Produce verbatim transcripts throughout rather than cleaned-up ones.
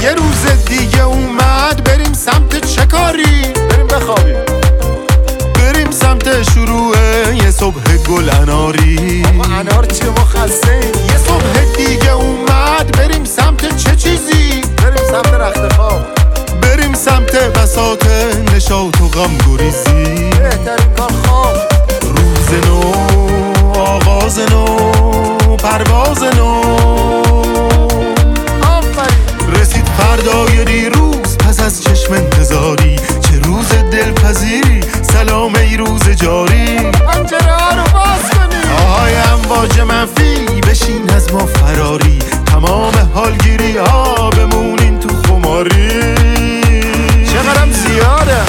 یه روز دیگه اومد بریم سمت چه کاری؟ بریم بخوابیم. بریم سمت شروع یه صبح گل اناری. اما انار چیه ما خسته‌ایم؟ یه صبح دیگه اومد بریم سمت چه چیزی؟ بریم سمت رخت خواب. بریم سمت بساط نشاط و غم گریزی. بهترین کار خواب. روز نو، آغاز نو، پرواز نو. آفرین. رسید فردای دیروز پس از چشم انتظاری. چه روز دلپذیری، سلام ای روز جاری. پنجره ها رو باز کنی. آهای امواج منفی بشین از ما فراری. تمام حالگیری ها بمونین تو خماری. چقدرم زیاده.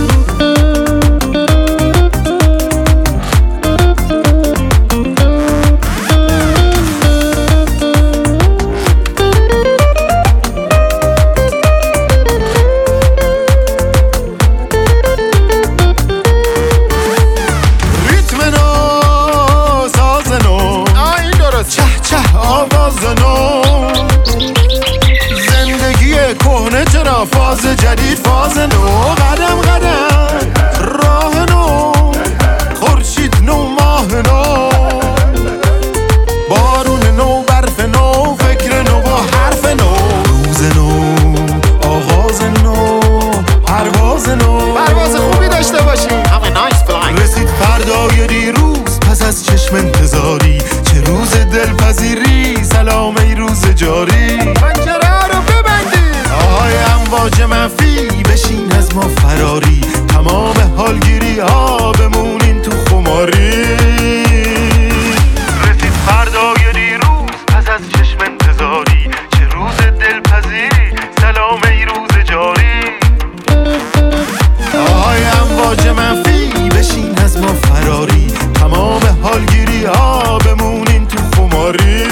زندگی کهنه چرا فاز جدید، فاز نو. قدم قدم راه نو، خورشید نو، ماه نو، بارون نو، برف نو، فکر نو با حرف نو. روز نو، آغاز نو، پرواز نو. پرواز خوبی داشته باشیم. رسید فردای دیروز پس از چشم انتظاری. چه روز دلپذیری، سلام ای روز جاری. پنجره ها رو ببندید. آهای امواج منفی بشین از ما فراری. تمام حالگیری ها بمونین تو خماری. رسید فردای دیروز پس از چشم انتظاری. چه روز دلپذیری، سلام ای روز جاری. آهای امواج منفی بشین از ما فراری. تمام حالگیری ها بمونین تو خماری.